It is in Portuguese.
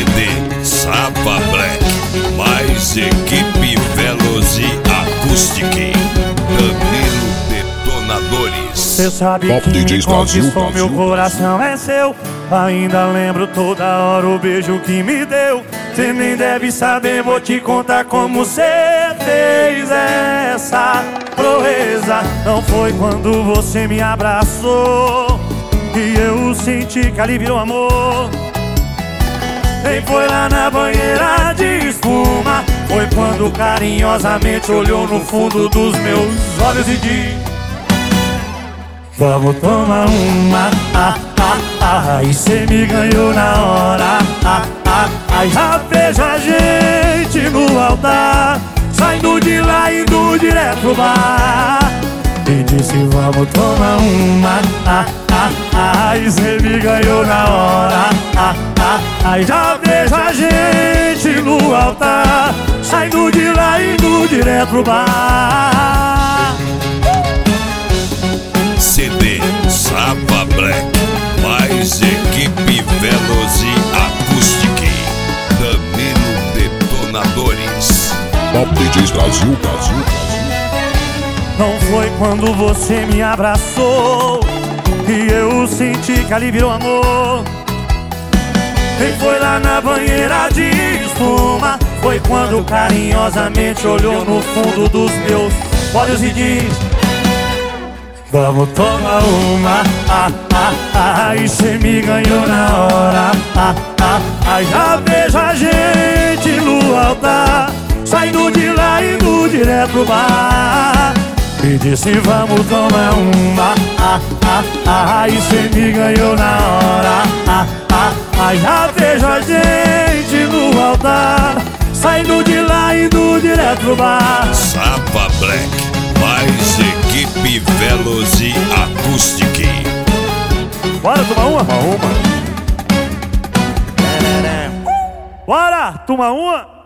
CD Sapa Black, mais equipe Veloz e Acoustic, Danilo Detonadores. Cê sabe Top que DJs me conquistou, Brasil. meu coração é seu. Ainda lembro toda hora o beijo que me deu. Cê nem deve saber, vou te contar como cê fez essa proeza. Não foi quando você me abraçou que eu senti que ali virou amor. Nem foi lá na banheira de espuma. Foi quando carinhosamente olhou no fundo dos meus olhos e disse: vamos tomar uma, e cê me ganhou na hora, já vejo a gente no altar, saindo de lá e indo direto pro bar. E disse vamos tomar uma, e cê me ganhou na hora, já vejo a gente no altar, saindo de lá e indo direto pro bar. CD Sapa Black, mais equipe Veloz e Acoustic, Danilo Detonadores. Top DJs Brasil. Não foi quando você me abraçou que eu senti que ali virou amor. Nem foi lá na banheira de espuma. Foi quando carinhosamente olhou no fundo dos meus olhos e disse: vamos tomar uma, e cê me ganhou na hora, já vejo a gente no altar, saindo de lá e indo direto pro bar. E disse vamos tomar uma, e cê me ganhou na hora, já vejo a gente no altar, saindo de lá e indo direto pro bar. Sapa Black, mais equipe Veloz e Acoustic. Bora tomar uma? Bora, tomar uma?